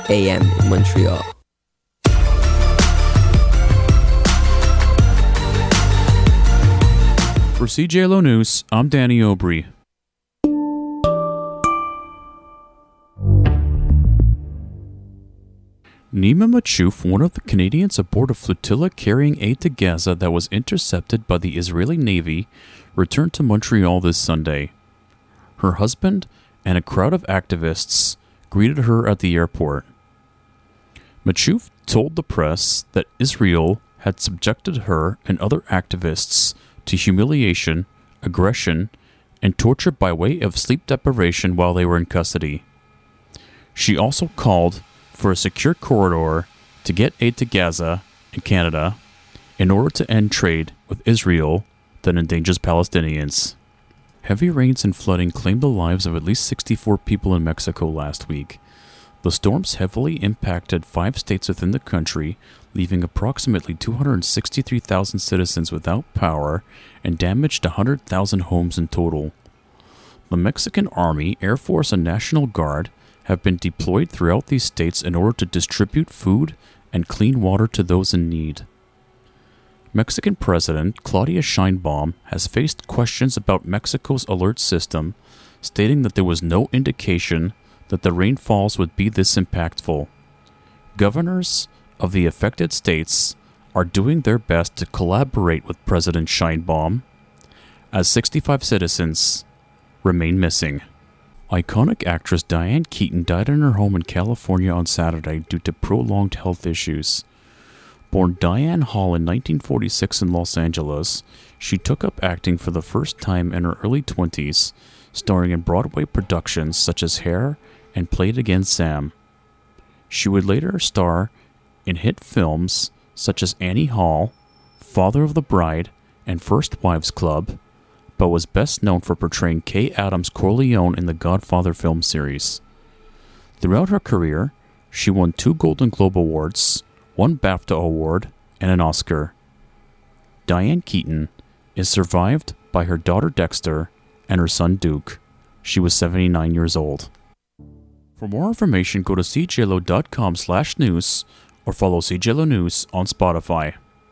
a.m. in Montreal. For CJLO News, I'm Danny Aubry. Nima Machouf, one of the Canadians aboard a flotilla carrying aid to Gaza that was intercepted by the Israeli Navy, returned to Montreal this Sunday. Her husband and a crowd of activists greeted her at the airport. Machouf told the press that Israel had subjected her and other activists to humiliation, aggression, and torture by way of sleep deprivation while they were in custody. She also called for a secure corridor to get aid to Gaza and Canada in order to end trade with Israel that endangers Palestinians. Heavy rains and flooding claimed the lives of at least 64 people in Mexico last week. The storms heavily impacted 5 states within the country, leaving approximately 263,000 citizens without power and damaged 100,000 homes in total. The Mexican Army, Air Force, and National Guard have been deployed throughout these states in order to distribute food and clean water to those in need. Mexican President Claudia Sheinbaum has faced questions about Mexico's alert system, stating that there was no indication that the rainfalls would be this impactful. Governors of the affected states are doing their best to collaborate with President Sheinbaum, as 65 citizens remain missing. Iconic actress Diane Keaton died in her home in California on Saturday due to prolonged health issues. Born Diane Hall in 1946 in Los Angeles, she took up acting for the first time in her early 20s, starring in Broadway productions such as Hair and Play It Again, Sam. She would later star in hit films such as Annie Hall, Father of the Bride, and First Wives Club, but was best known for portraying Kay Adams Corleone in the Godfather film series. Throughout her career, she won 2 Golden Globe Awards, 1 BAFTA Award, and an Oscar. Diane Keaton is survived by her daughter Dexter and her son Duke. She was 79 years old. For more information, go to cjlo.com/news or follow CJLO News on Spotify.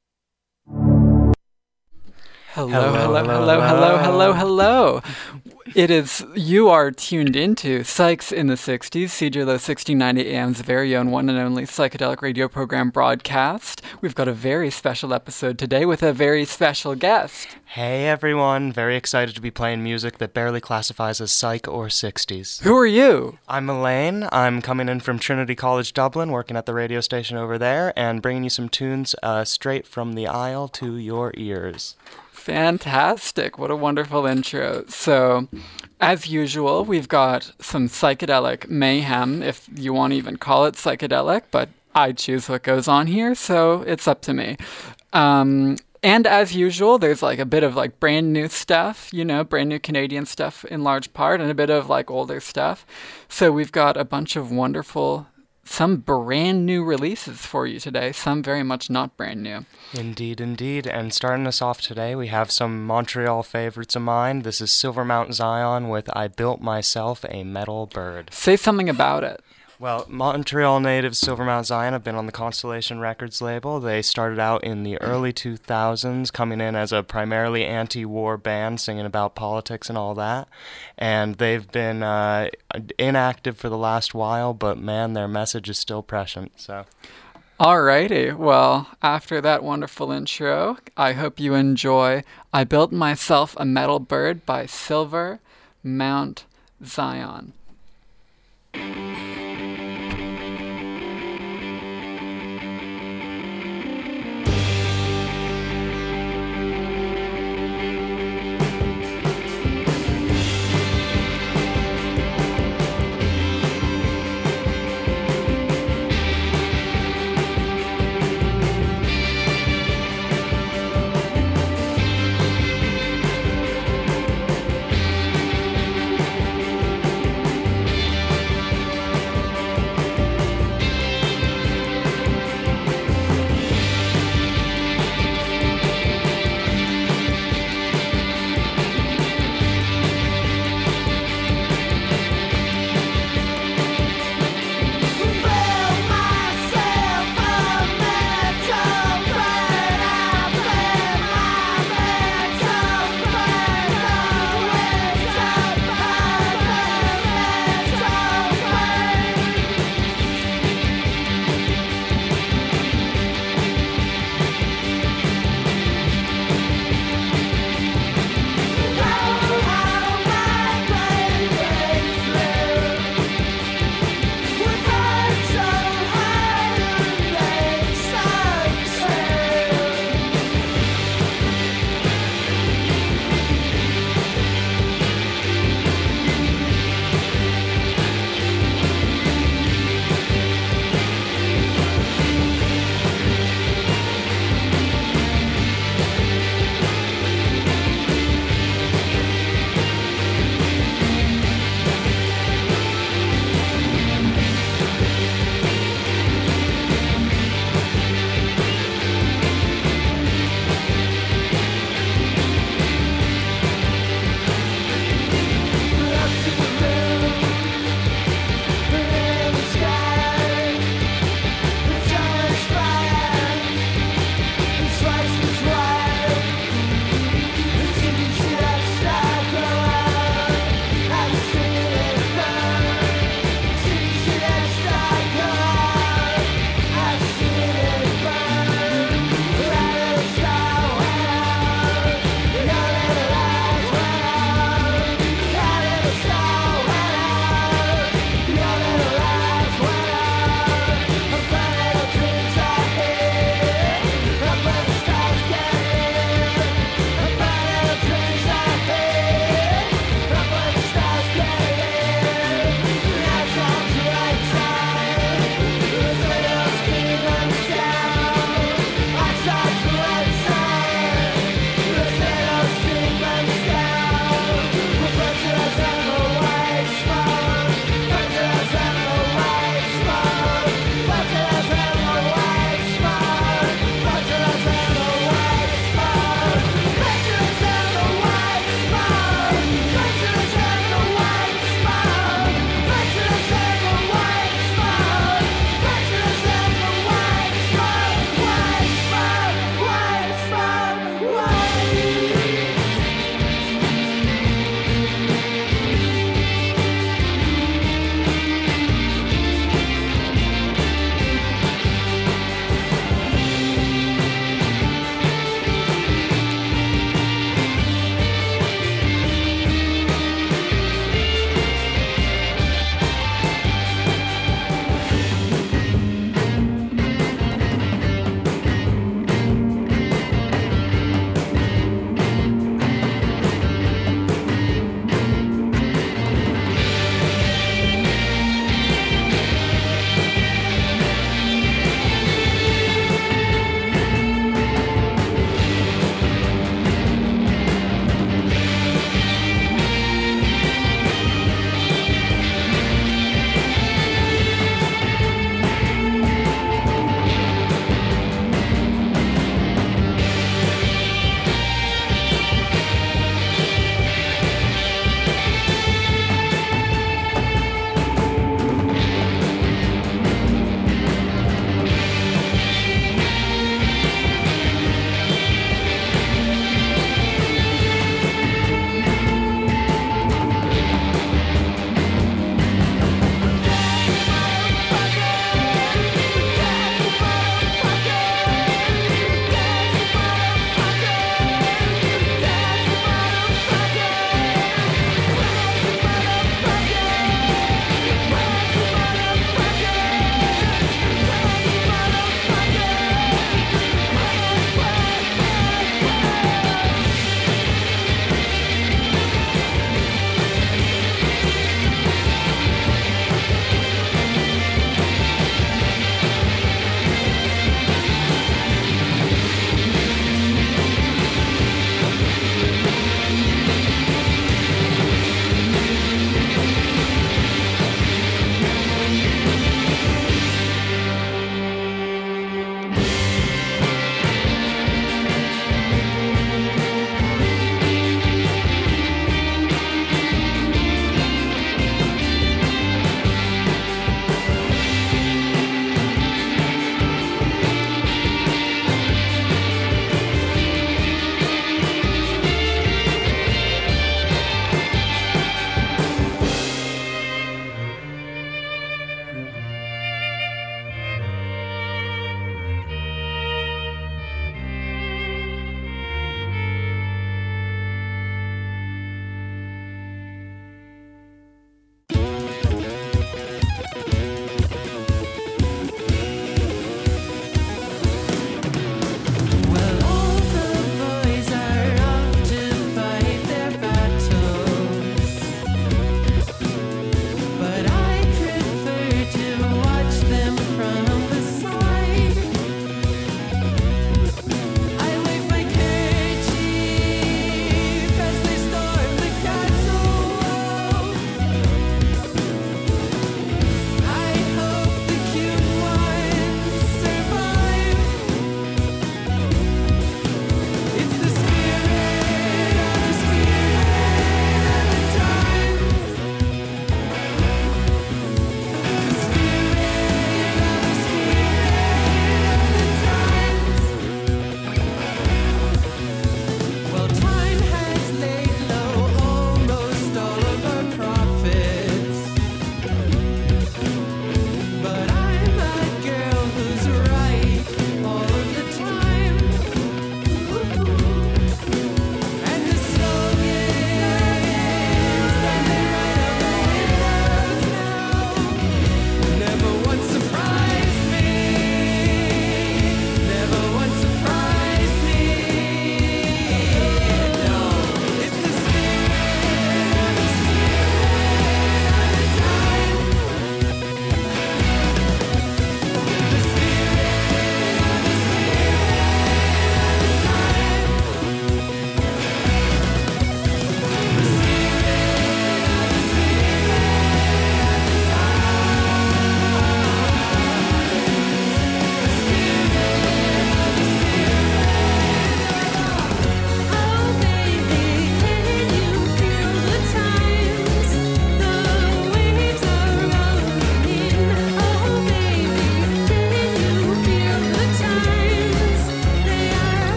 Hello. You are tuned into Psychs in the 60s, CJLO 1690 AM's very own one and only psychedelic radio program broadcast. We've got a very special episode today with a very special guest. Hey everyone, very excited to be playing music that barely classifies as psych or 60s. Who are you? I'm Elaine. I'm coming in from Trinity College Dublin, working at the radio station over there, and bringing you some tunes straight from the aisle to your ears. Fantastic. What a wonderful intro. So, as usual, we've got some psychedelic mayhem, if you want to even call it psychedelic, but I choose what goes on here, so it's up to me. And as usual, there's like a bit of like brand new stuff, brand new Canadian stuff in large part, and a bit of like older stuff. So we've got a bunch of wonderful, some brand new releases for you today, some very much not brand new. Indeed. And starting us off today, we have some Montreal favorites of mine. This is Silver Mount Zion with I Built Myself a Metal Bird. Say something about it. Well, Montreal native Silver Mount Zion have been on the Constellation Records label. They started out in the early 2000s, coming in as a primarily anti-war band, singing about politics and all that. And they've been inactive for the last while, but man, their message is still prescient. So, alrighty. Well, after that wonderful intro, I hope you enjoy I Built Myself a Metal Bird by Silver Mount Zion.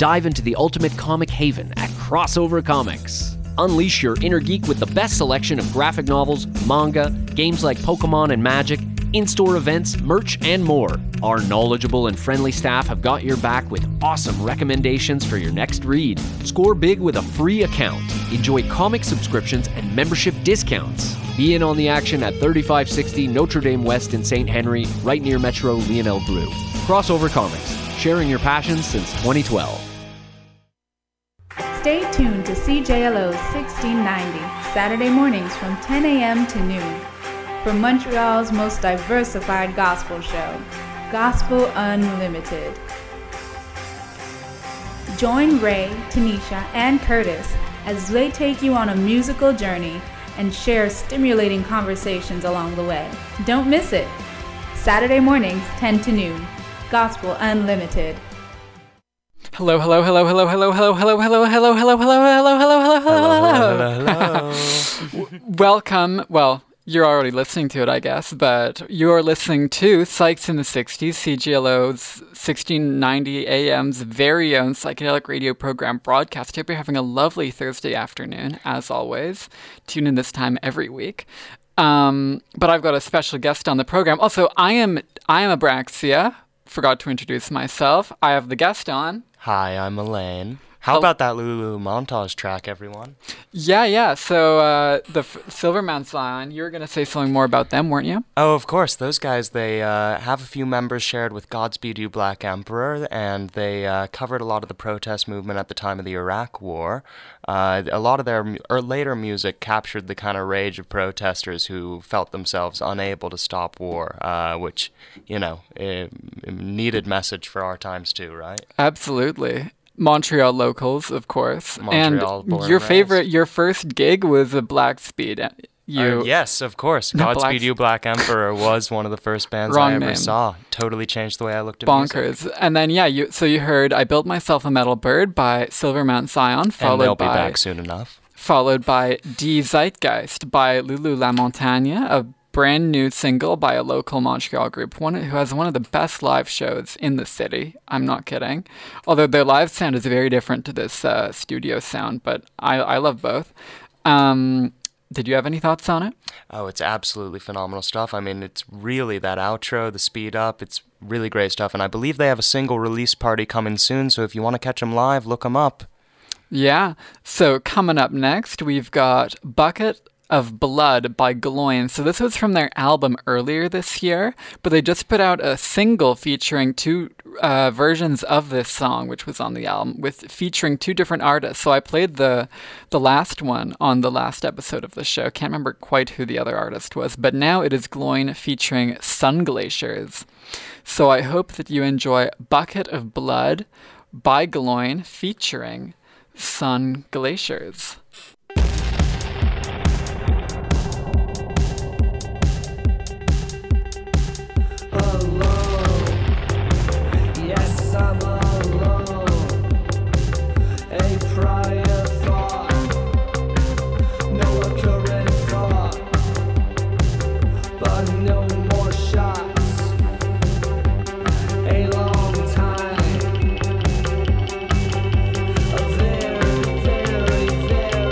Dive into the ultimate comic haven at Crossover Comics. Unleash your inner geek with the best selection of graphic novels, manga, games like Pokemon and Magic, in-store events, merch, and more. Our knowledgeable and friendly staff have got your back with awesome recommendations for your next read. Score big with a free account. Enjoy comic subscriptions and membership discounts. Be in on the action at 3560 Notre Dame West in St. Henry, right near Metro Lionel Brew. Crossover Comics, sharing your passion since 2012. Stay tuned to CJLO's 1690, Saturday mornings from 10 a.m. to noon, for Montreal's most diversified gospel show, Gospel Unlimited. Join Ray, Tanisha, and Curtis as they take you on a musical journey and share stimulating conversations along the way. Don't miss it. Saturday mornings, 10 to noon, Gospel Unlimited. Hello, hello, hello, hello, hello, hello, hello, hello, hello, hello, hello, hello, hello, hello, hello. Welcome. Well, you're already listening to it, I guess, but you're listening to Psychs in the 60s, CGLO's 1690 AM's very own psychedelic radio program broadcast. Hope you're having a lovely Thursday afternoon, as always. Tune in this time every week. But I've got a special guest on the program. Also, I am Abraxia. Forgot to introduce myself. I have the guest on. Hi, I'm Elaine. How about that Lulu montage track, everyone? Yeah. So the Silvermount Zion, you were going to say something more about them, weren't you? Oh, of course. Those guys, they have a few members shared with Godspeed You Black Emperor, and they covered a lot of the protest movement at the time of the Iraq War. A lot of their later music captured the kind of rage of protesters who felt themselves unable to stop war, which, a needed message for our times too, right? Absolutely. Montreal locals, of course. Montreal, and your first gig was a Black Speed. Yes, of course. Godspeed You Black Emperor was one of the first bands I ever saw. Totally changed the way I looked at music. Bonkers. And then, you heard I Built Myself a Metal Bird by Silvermount Zion, and they'll be back soon enough. Followed by Die Zeitgeist by Lulu La Montagne, a brand new single by a local Montreal group, who has one of the best live shows in the city. I'm not kidding. Although their live sound is very different to this studio sound, but I love both. Did you have any thoughts on it? Oh, it's absolutely phenomenal stuff. I mean, it's really that outro, the speed up. It's really great stuff. And I believe they have a single release party coming soon, so if you want to catch them live, look them up. Yeah. So coming up next, we've got Bucket of Blood by Gloin. So this was from their album earlier this year, but they just put out a single featuring two versions of this song, which was on the album, featuring two different artists. So I played the last one on the last episode of the show. Can't remember quite who the other artist was, but now it is Gloin featuring Sun Glaciers. So I hope that you enjoy Bucket of Blood by Gloin featuring Sun Glaciers. Very, very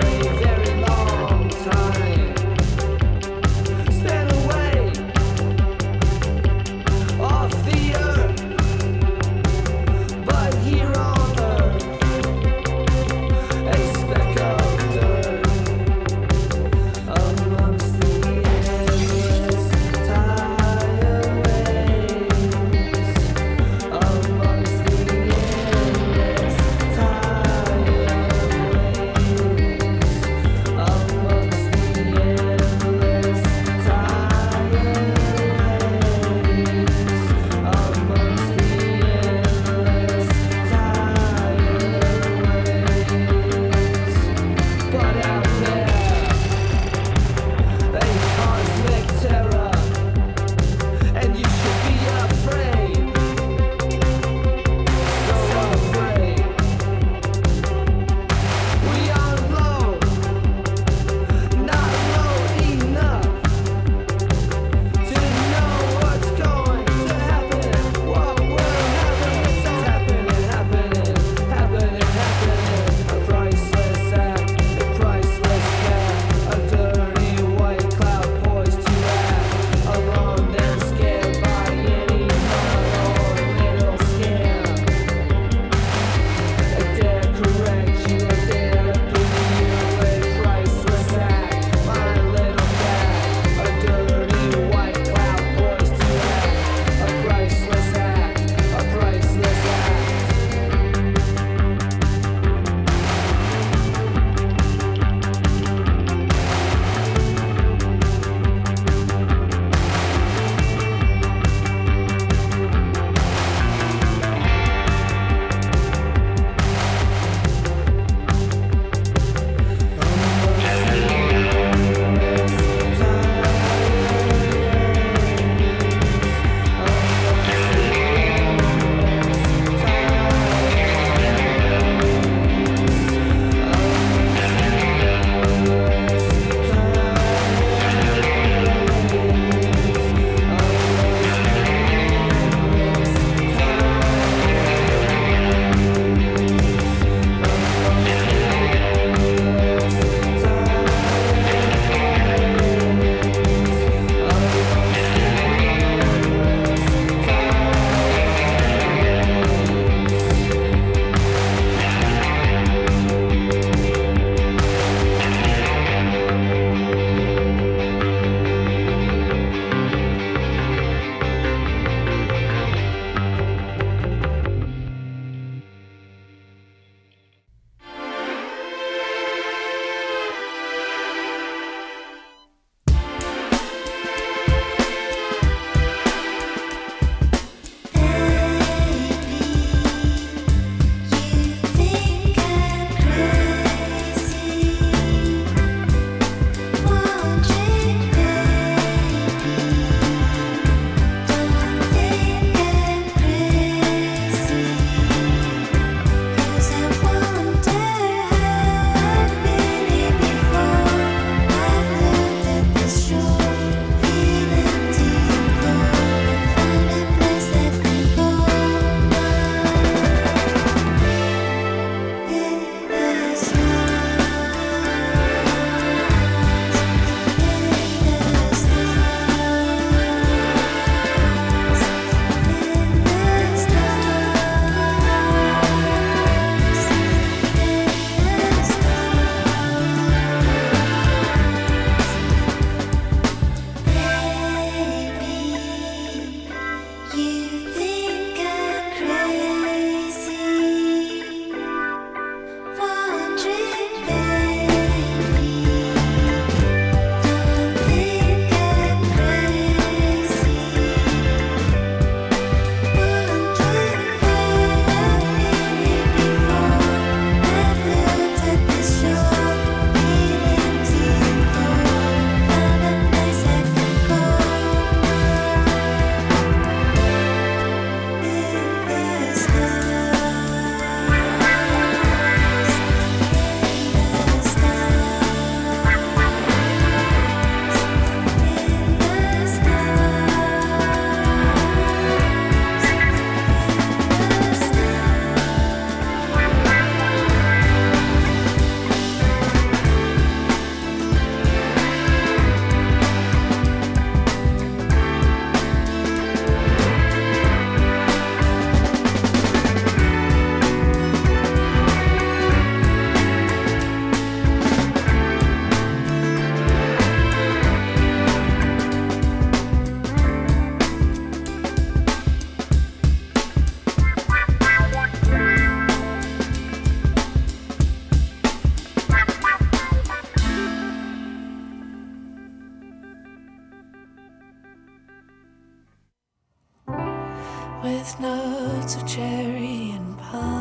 notes of cherry and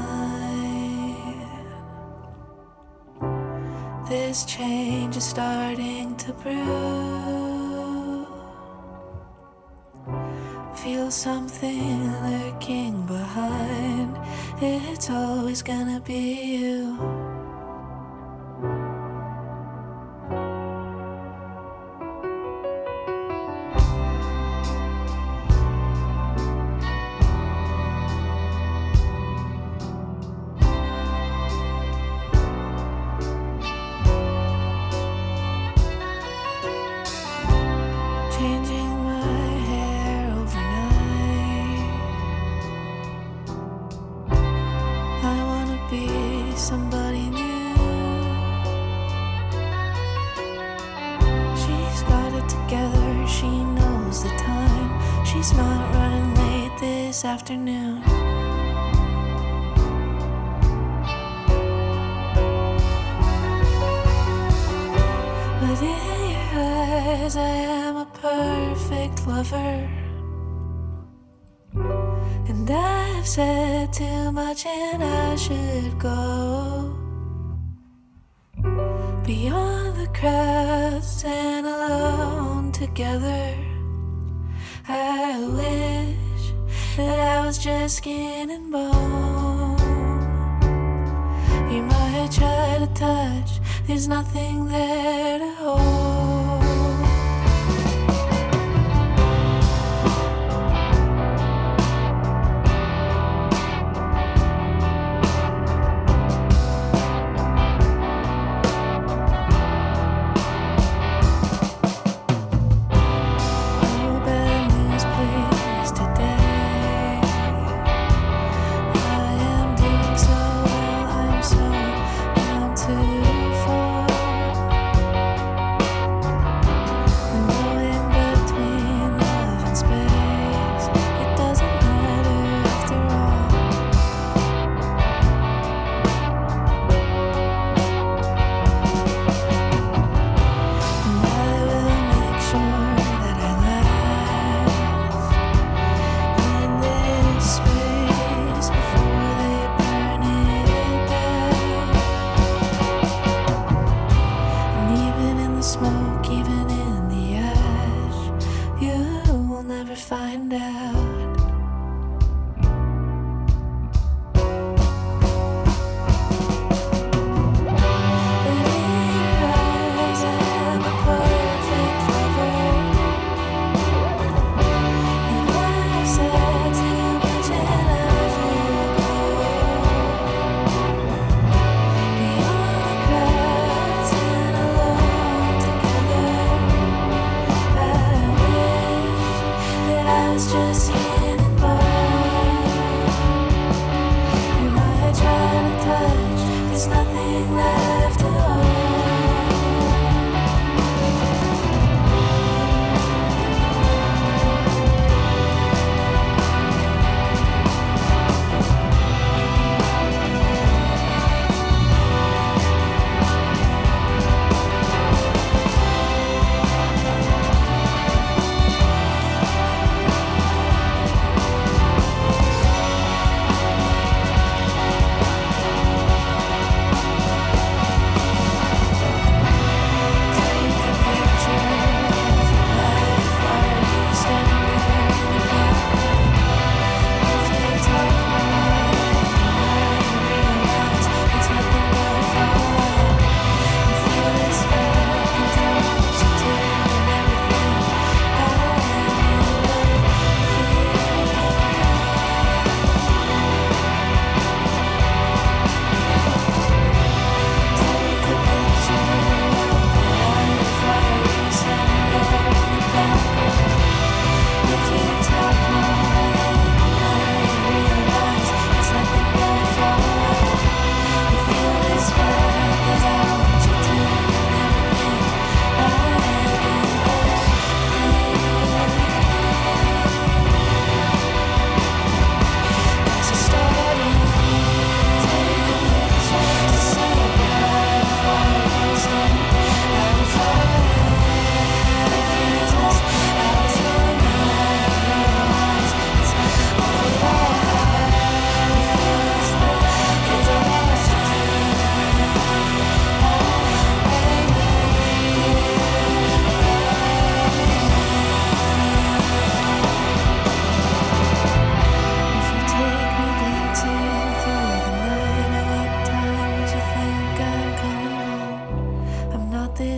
pine. This change is starting to brew. Feel something lurking behind. It's always gonna be you. Changing my hair overnight. I wanna be somebody new. She's got it together, she knows the time. She's not running late this afternoon. But in your eyes, I am a perfect lover. And I've said too much and I should go beyond the crowds and alone together. I wish that I was just skin and bone. You might try to touch, there's nothing there to hold.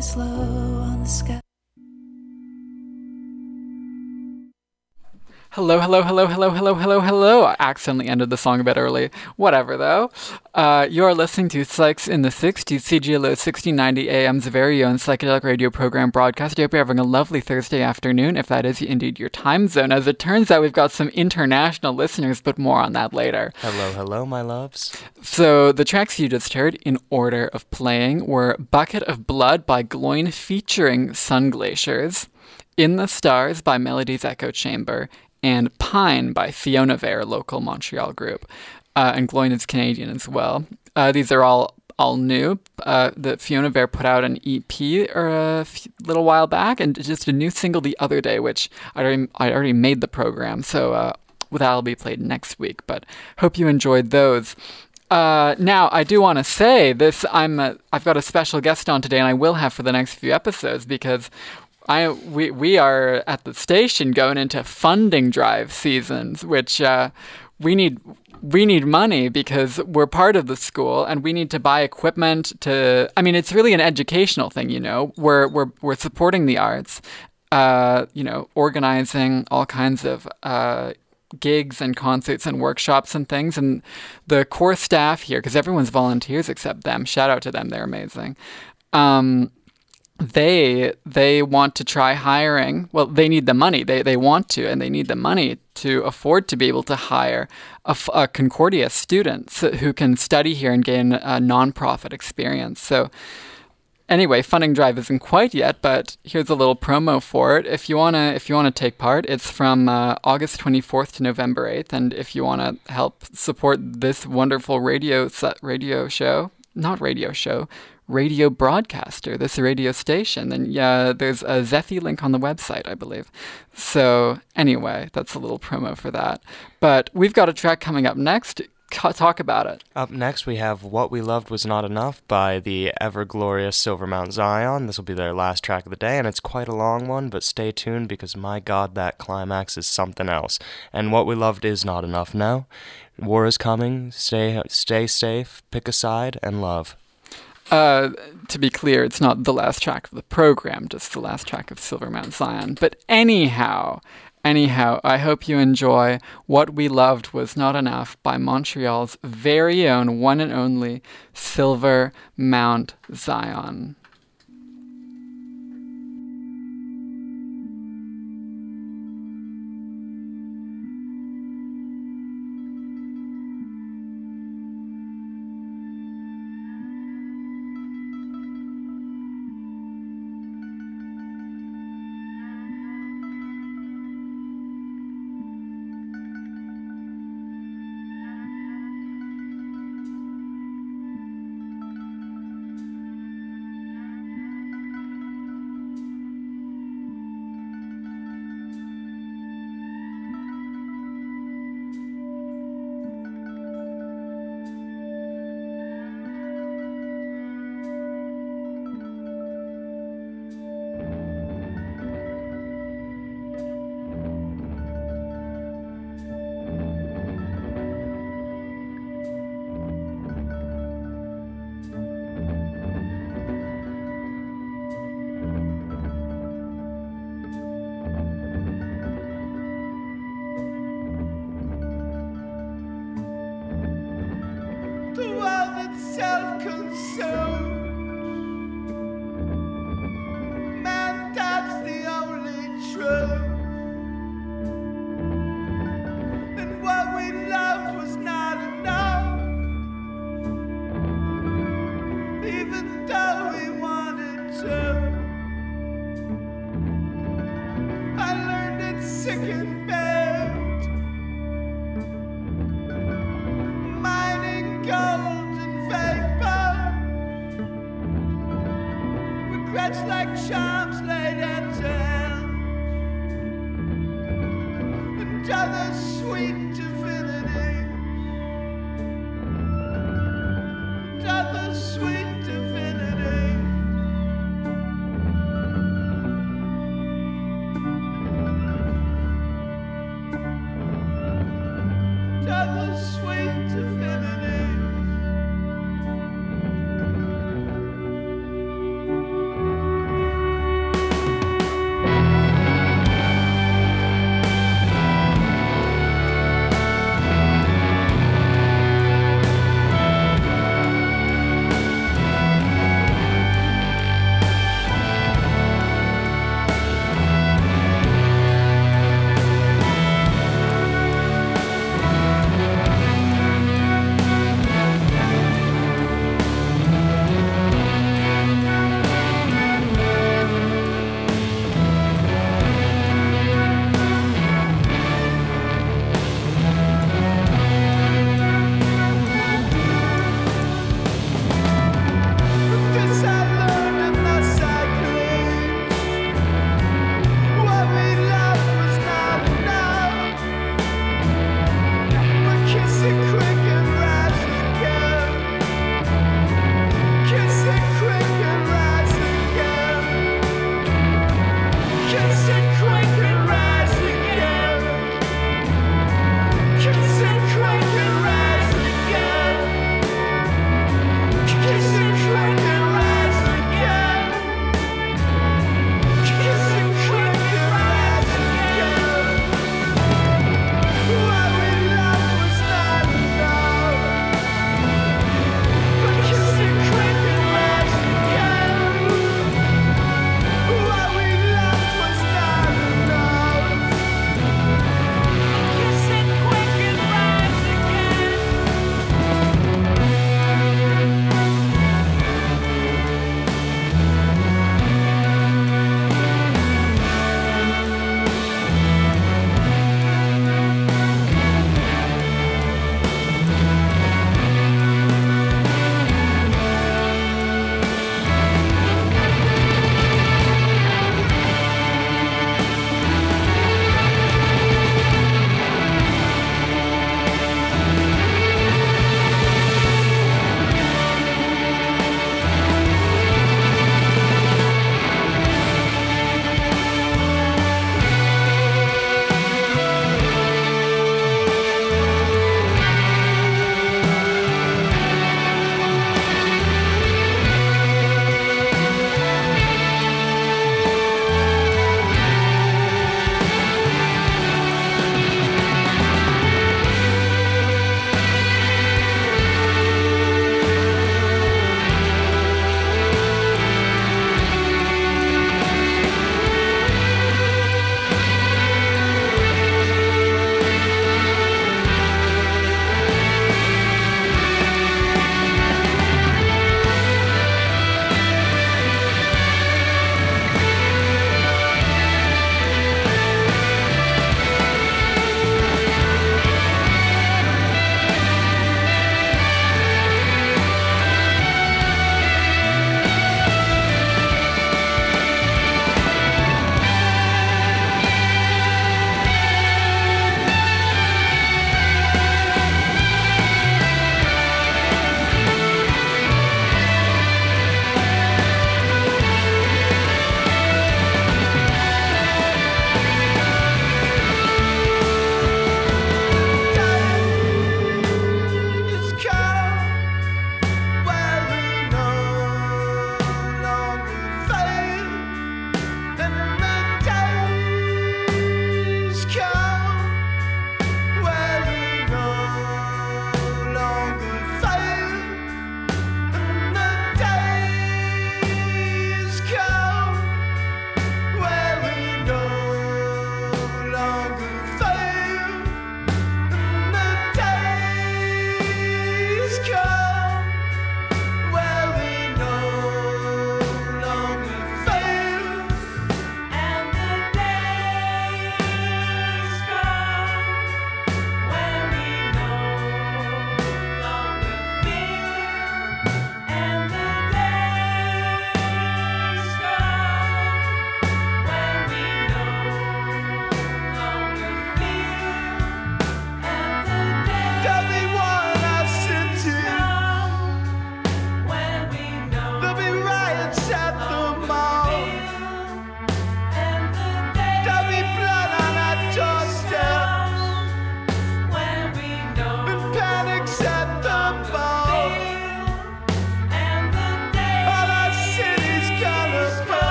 is low on the sky. Hello, hello, hello, hello, hello, hello, hello. I accidentally ended the song a bit early. Whatever, though. You're listening to Psychs in the 60s, CGLO 1690 AM's very own psychedelic radio program broadcast. I hope you're having a lovely Thursday afternoon, if that is indeed your time zone. As it turns out, we've got some international listeners, but more on that later. Hello, hello, my loves. So the tracks you just heard in order of playing were Bucket of Blood by Gloin featuring Sun Glaciers, In the Stars by Melody's Echo Chamber, and Pine by Fiona Vare, local Montreal group. And Gloin is Canadian as well. These are all new. The Fiona Vare put out an EP a little while back, and just a new single the other day, which I already made the program, so that'll be played next week. But hope you enjoyed those. Now, I do want to say this. I've got a special guest on today, and I will have for the next few episodes, because we are at the station going into funding drive seasons, which we need money because we're part of the school and we need to buy equipment it's really an educational thing, We're supporting the arts, organizing all kinds of gigs and concerts and workshops and things, and the core staff here, because everyone's volunteers except them, shout out to them, they're amazing. They want to try hiring. Well, they need the money. They want to, and they need the money to afford to be able to hire a Concordia students who can study here and gain a nonprofit experience. So anyway, funding drive isn't quite yet, but here's a little promo for it. If you wanna take part, it's from August 24th to November 8th, and if you wanna help support this wonderful radio broadcaster, this radio station, then there's a Zephy link on the website, I believe. So anyway, that's a little promo for that. But we've got a track coming up next. Talk about it. Up next, we have What We Loved Was Not Enough by the ever-glorious Silver Mount Zion. This will be their last track of the day, and it's quite a long one, but stay tuned because, my God, that climax is something else. And What We Loved is not enough now. War is coming. Stay safe, pick a side, and love. To be clear, it's not the last track of the program, just the last track of Silver Mount Zion. But anyhow, I hope you enjoy What We Loved Was Not Enough by Montreal's very own one and only Silver Mount Zion.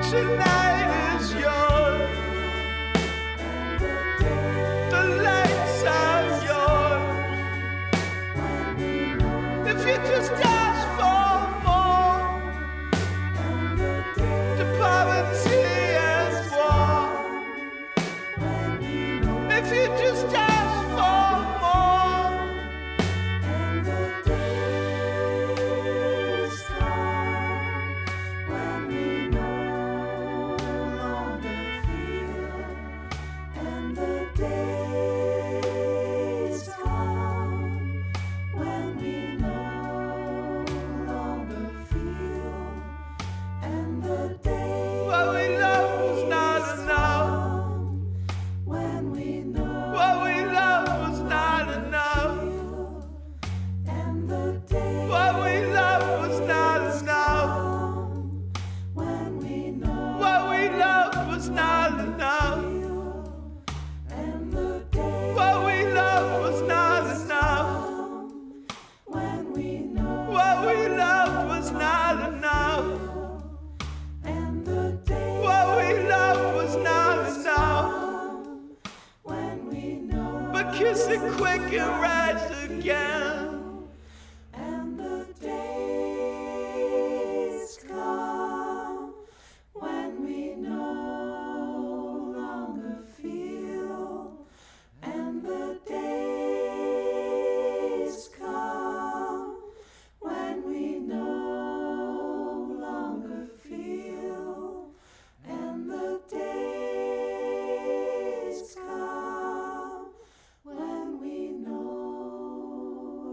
tonight is yours. The lights are yours. If you just ask for more, the poverty and war. If you just ask for more, and the days come when we no longer feel, and the days come when we no longer feel, and the days what we love was not enough. When we know what we love was not enough, and the day what we love was not enough. When we know what we love was not enough, and the day what we love was not enough. When we know what we loved was not enough, and the day what we loved was not enough. When we know but kiss it quick and rise again, and the days come when we no longer feel, and the days come when we no longer feel, and the days come when we no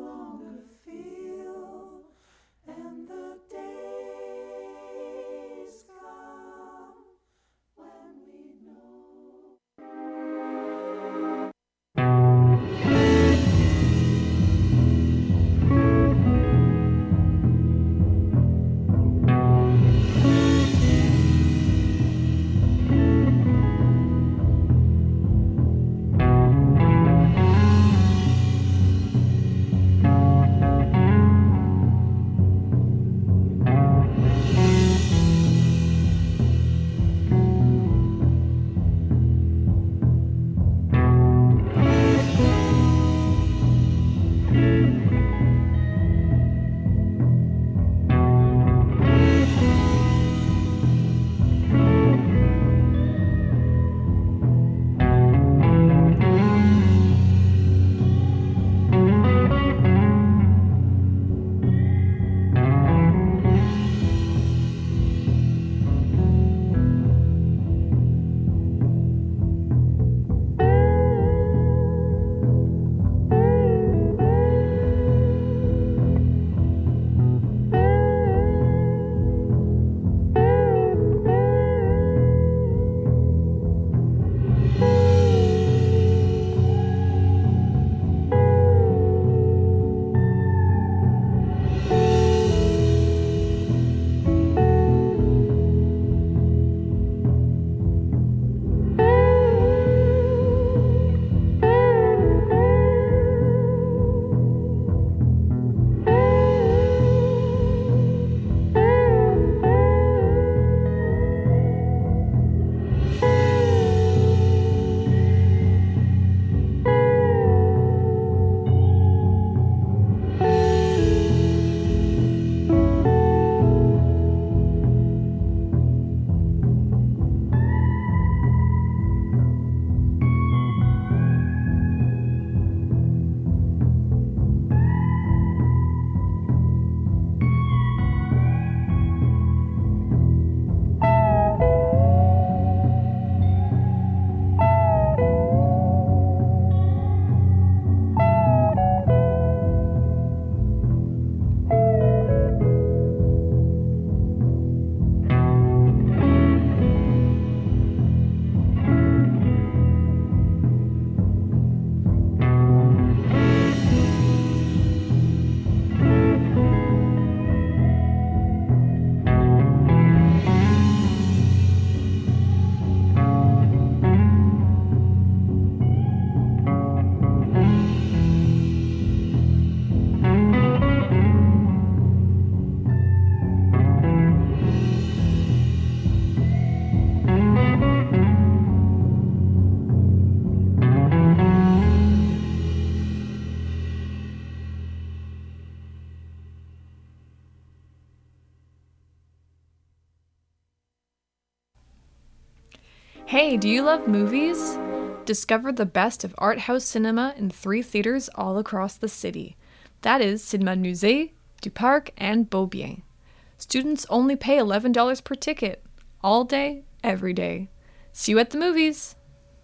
Hey, do you love movies? Discover the best of art house cinema in 3 theaters all across the city. That is Cinéma Musée, du Parc, and Beaubien. Students only pay $11 per ticket, all day, every day. See you at the movies!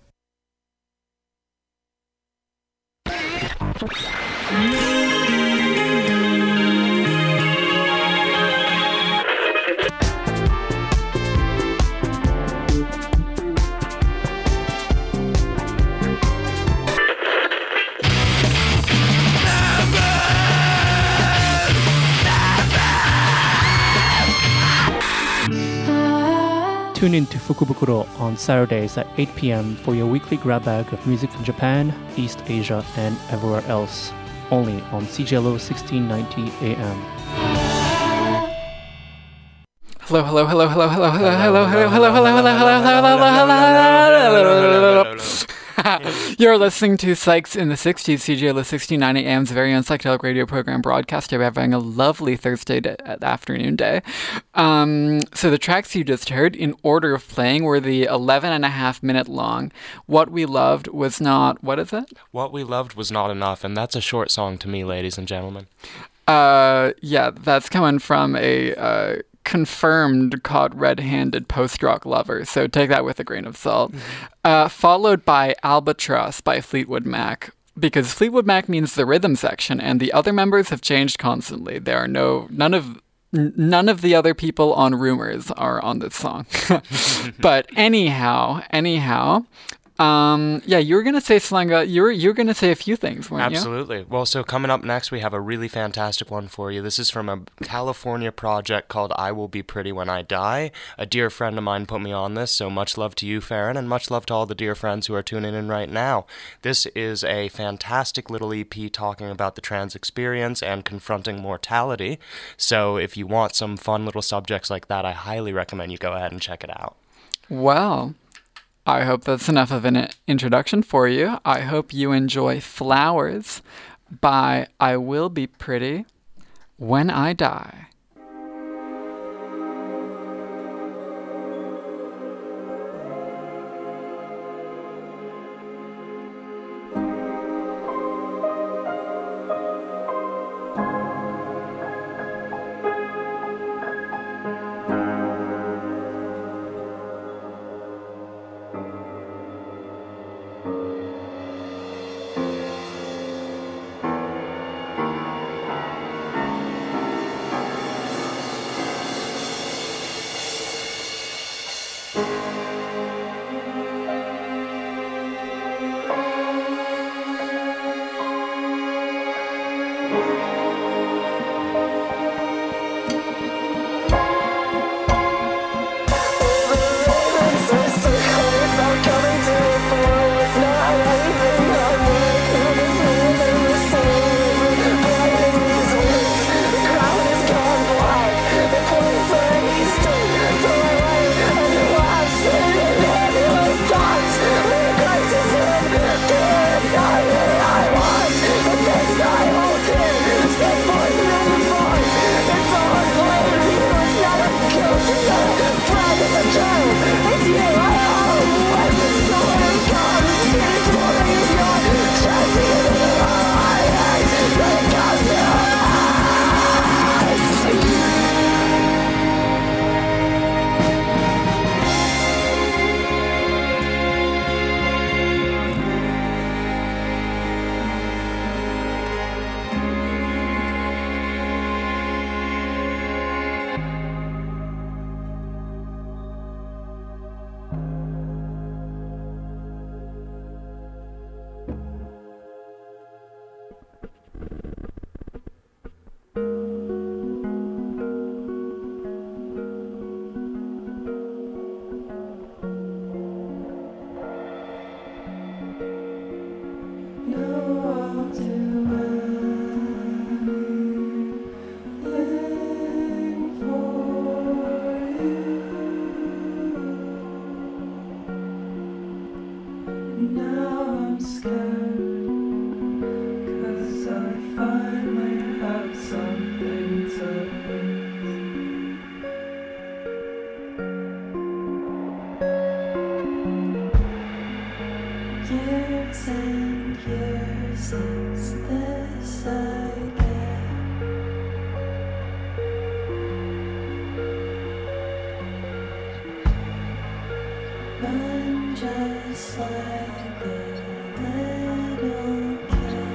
Tune in to Fukubukuro on Saturdays at 8 p.m. for your weekly grab bag of music from Japan, East Asia, and everywhere else. Only on CJLO 1690 AM. Hello, hello, hello, hello, hello, hello, hello, hello, hello, hello, hello, hello, hello. You're listening to Sykes in the 60s, CJLO 1690 AM's very own psychedelic radio program broadcast. You're having a lovely Thursday afternoon day. So the tracks you just heard in order of playing were the 11.5-minute long What We Loved Was Not, what is it? What We Loved Was Not Enough, and that's a short song to me, ladies and gentlemen. Yeah, that's coming from a confirmed caught red-handed post-rock lover, so take that with a grain of salt. Followed by Albatross by Fleetwood Mac, because Fleetwood Mac means the rhythm section, and the other members have changed constantly. There are none of the other people on Rumors are on this song. But anyhow, yeah, you were gonna say, Slanga, you're gonna say a few things, weren't you? Absolutely. Well, so coming up next, we have a really fantastic one for you. This is from a California project called I Will Be Pretty When I Die. A dear friend of mine put me on this, so much love to you, Farron, and much love to all the dear friends who are tuning in right now. This is a fantastic little EP talking about the trans experience and confronting mortality. So if you want some fun little subjects like that, I highly recommend you go ahead and check it out. Well, I hope that's enough of an introduction for you. I hope you enjoy Flowers by I Will Be Pretty When I Die. Years and years, it's this again. Run just like a little kid.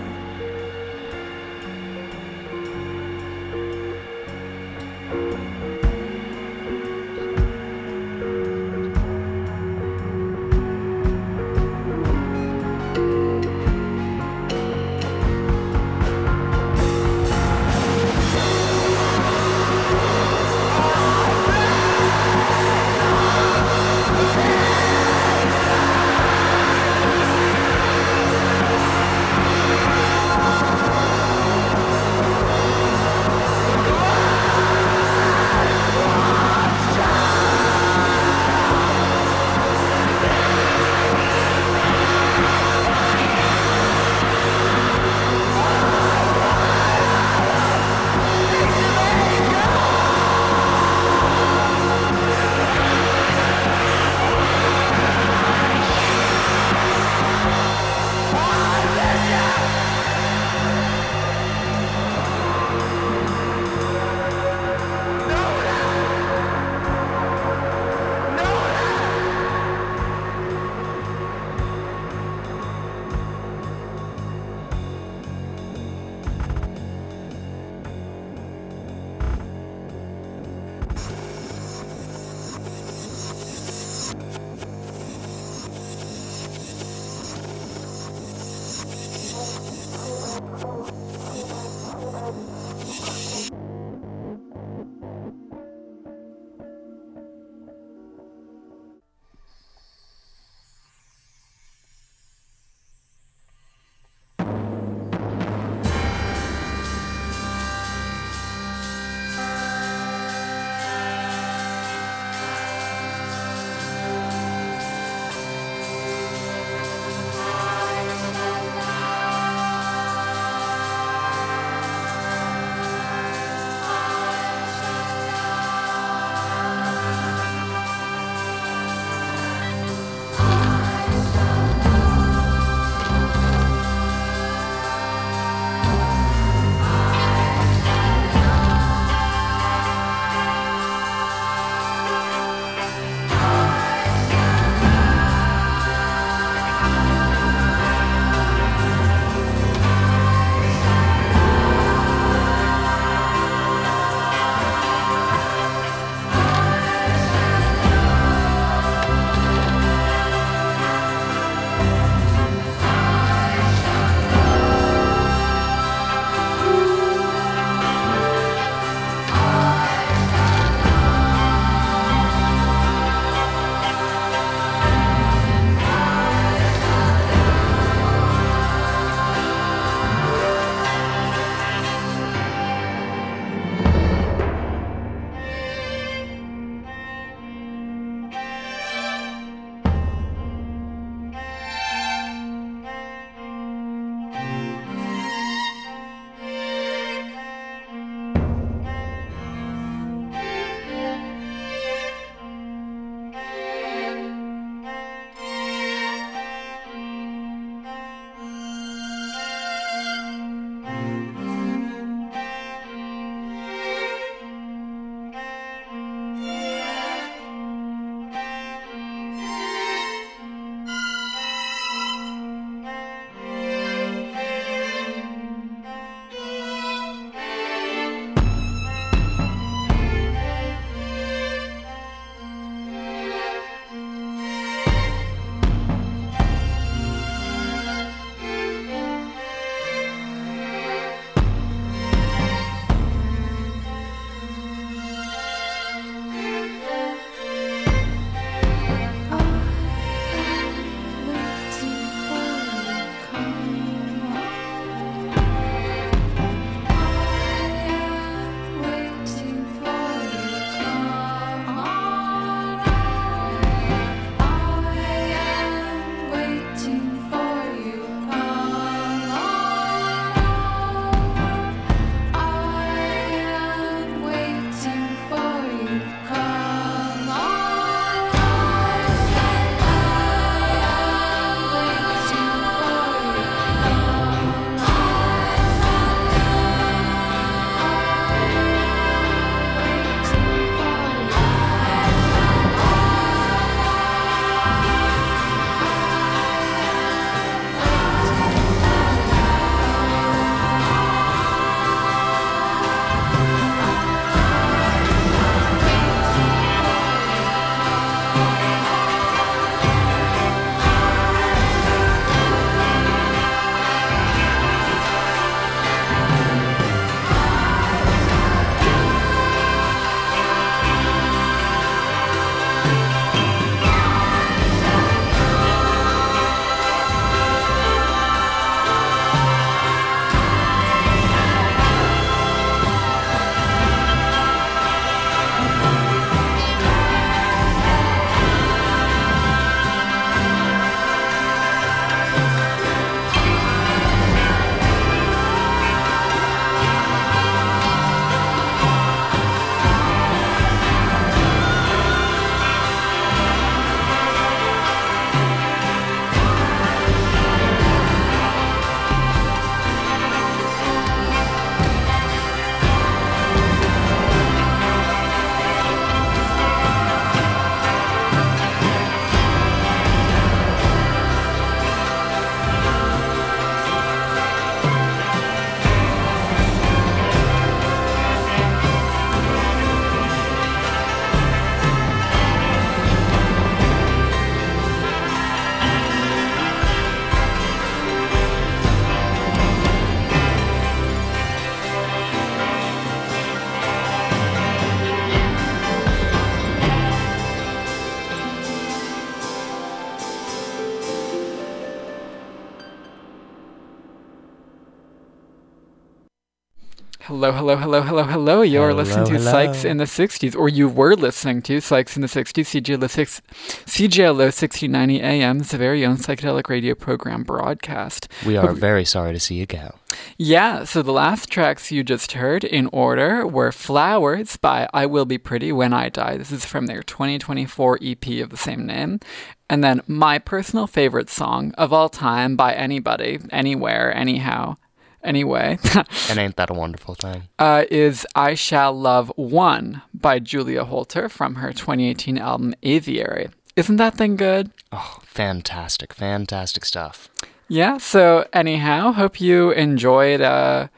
Hello, hello, hello, hello, hello. You're listening to hello. Sykes in the 60s, or you were listening to Sykes in the 60s, CJLO 1690 AM's very own psychedelic radio program broadcast. We are very sorry to see you go. Yeah, so the last tracks you just heard in order were Flowers by I Will Be Pretty When I Die. This is from their 2024 EP of the same name. And then my personal favorite song of all time by anybody, anywhere, anyhow, anyway, And ain't that a wonderful thing? is I Shall Love One by Julia Holter from her 2018 album Aviary. Isn't that thing good? Oh, fantastic, fantastic stuff. Yeah, so anyhow, hope you enjoyed the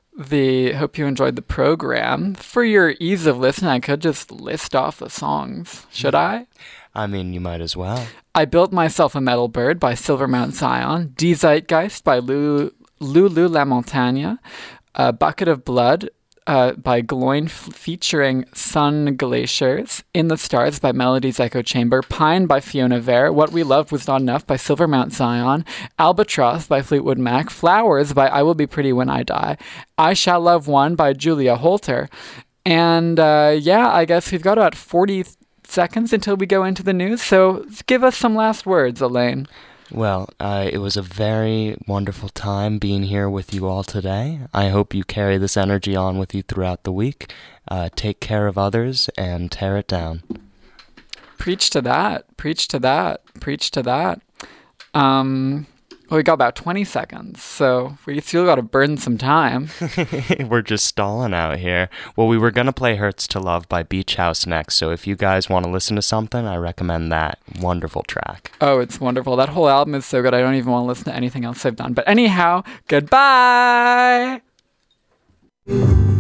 program. For your ease of listening, I could just list off the songs. Should I? I mean, you might as well. I Built Myself a Metal Bird by Silver Mount Zion, Die Zeitgeist by Lulu La Montagne, Bucket of Blood by Gloin featuring Sun Glaciers, In the Stars by Melody's Echo Chamber, Pine by Fiona Vare, What We Loved Was Not Enough by Silver Mount Zion, Albatross by Fleetwood Mac, Flowers by I Will Be Pretty When I Die, I Shall Love One by Julia Holter, and yeah, I guess we've got about 40 seconds until we go into the news, so give us some last words, Elaine. Well, it was a very wonderful time being here with you all today. I hope you carry this energy on with you throughout the week. Take care of others and tear it down. Preach to that. Preach to that. Preach to that. Well, we got about 20 seconds, so we still got to burn some time. We're just stalling out here. Well, we were going to play Hurts to Love by Beach House next, so if you guys want to listen to something, I recommend that. Wonderful track. Oh, it's wonderful. That whole album is so good, I don't even want to listen to anything else they've done. But anyhow, goodbye!